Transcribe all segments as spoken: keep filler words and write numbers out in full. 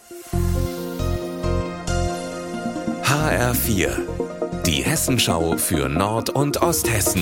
H R vier, die Hessenschau für Nord- und Osthessen.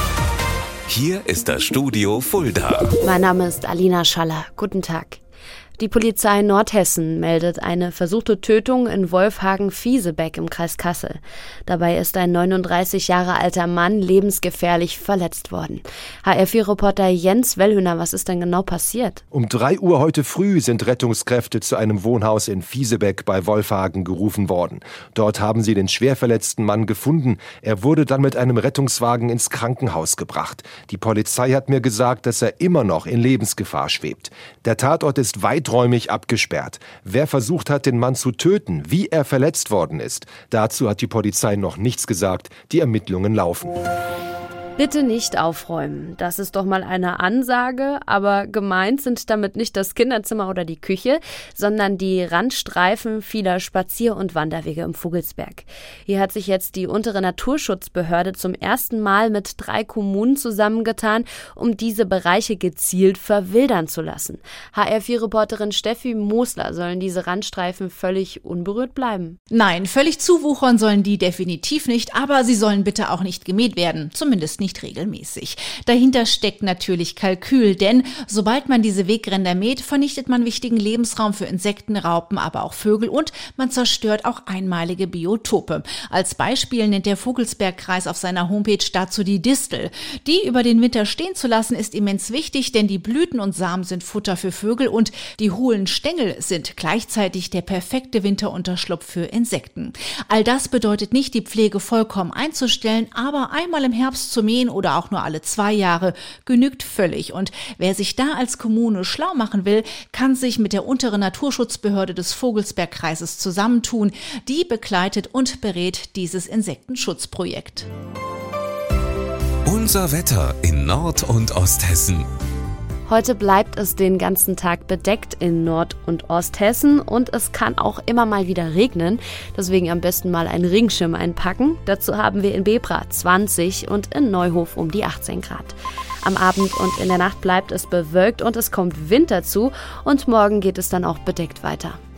Hier ist das Studio Fulda. Mein Name ist Alina Schaller. Guten Tag. Die Polizei Nordhessen meldet eine versuchte Tötung in Wolfhagen-Fiesebeck im Kreis Kassel. Dabei ist ein neununddreißig Jahre alter Mann lebensgefährlich verletzt worden. H R vier Reporter Jens Wellhöhner, was ist denn genau passiert? Um drei Uhr heute früh sind Rettungskräfte zu einem Wohnhaus in Fiesebeck bei Wolfhagen gerufen worden. Dort haben sie den schwer verletzten Mann gefunden. Er wurde dann mit einem Rettungswagen ins Krankenhaus gebracht. Die Polizei hat mir gesagt, dass er immer noch in Lebensgefahr schwebt. Der Tatort ist weit räumlich abgesperrt. Wer versucht hat, den Mann zu töten, wie er verletzt worden ist, dazu hat die Polizei noch nichts gesagt. Die Ermittlungen laufen. Bitte nicht aufräumen. Das ist doch mal eine Ansage, aber gemeint sind damit nicht das Kinderzimmer oder die Küche, sondern die Randstreifen vieler Spazier- und Wanderwege im Vogelsberg. Hier hat sich jetzt die untere Naturschutzbehörde zum ersten Mal mit drei Kommunen zusammengetan, um diese Bereiche gezielt verwildern zu lassen. H R vier Reporterin Steffi Mosler, sollen diese Randstreifen völlig unberührt bleiben? Nein, völlig zuwuchern sollen die definitiv nicht, aber sie sollen bitte auch nicht gemäht werden, zumindest nicht regelmäßig. Dahinter steckt natürlich Kalkül, denn sobald man diese Wegränder mäht, vernichtet man wichtigen Lebensraum für Insekten, Raupen, aber auch Vögel und man zerstört auch einmalige Biotope. Als Beispiel nennt der Vogelsbergkreis auf seiner Homepage dazu die Distel. Die über den Winter stehen zu lassen ist immens wichtig, denn die Blüten und Samen sind Futter für Vögel und die hohlen Stängel sind gleichzeitig der perfekte Winterunterschlupf für Insekten. All das bedeutet nicht, die Pflege vollkommen einzustellen, aber einmal im Herbst zu mähen oder auch nur alle zwei Jahre genügt völlig. Und wer sich da als Kommune schlau machen will, kann sich mit der unteren Naturschutzbehörde des Vogelsbergkreises zusammentun. Die begleitet und berät dieses Insektenschutzprojekt. Unser Wetter in Nord- und Osthessen. Heute bleibt es den ganzen Tag bedeckt in Nord- und Osthessen und es kann auch immer mal wieder regnen. Deswegen am besten mal einen Regenschirm einpacken. Dazu haben wir in Bebra zwanzig und in Neuhof um die achtzehn Grad. Am Abend und in der Nacht bleibt es bewölkt und es kommt Wind dazu und morgen geht es dann auch bedeckt weiter.